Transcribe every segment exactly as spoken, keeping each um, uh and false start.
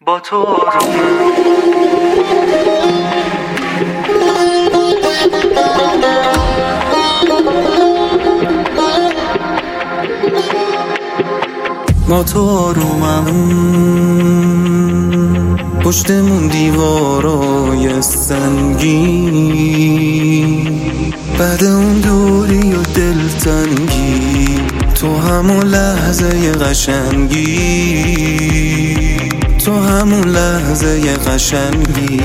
با تو رو با تو رو من پشتمون دیوارای سنگی، بعد اون دوری و دلتنگی تو همون لحظه قشنگی، تو همون لحظه قشنگی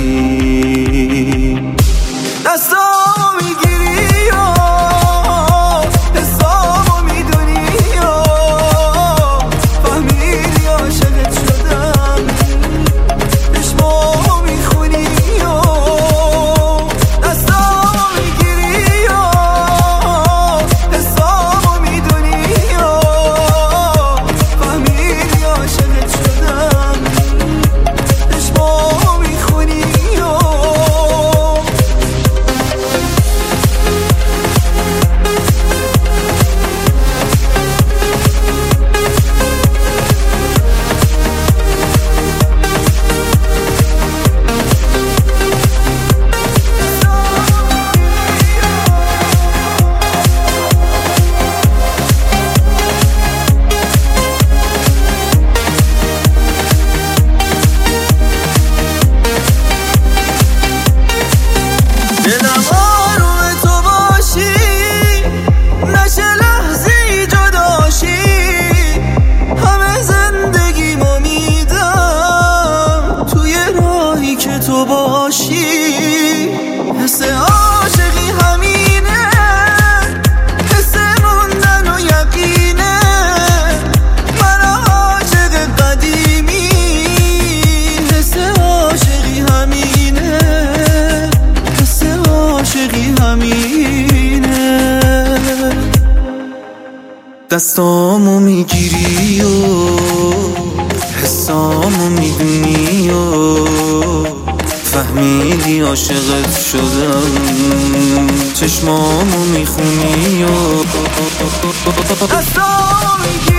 دستامو میگیری و حسامو میدونی و فهمیدی عاشقت شدم، چشمامو میخونی و دستامو میگیری و حسامو میدونی و فهمیدی عاشقت شدم، چشمامو میخونی و دلم آروم تو باشی، نشه لحظه‌ای جداشی، همه زندگیمو میدم توی راهی که تو باشی. حس عاشقی همینه، حس موندن و یقینه، من عاشق قدیمی، حس عاشقی همینه، عاشقی همینه. دستامو میگیری و حسامو میدونی و فهمیدی عاشقت شدم، چشمامو میخونی و دستامو میگیری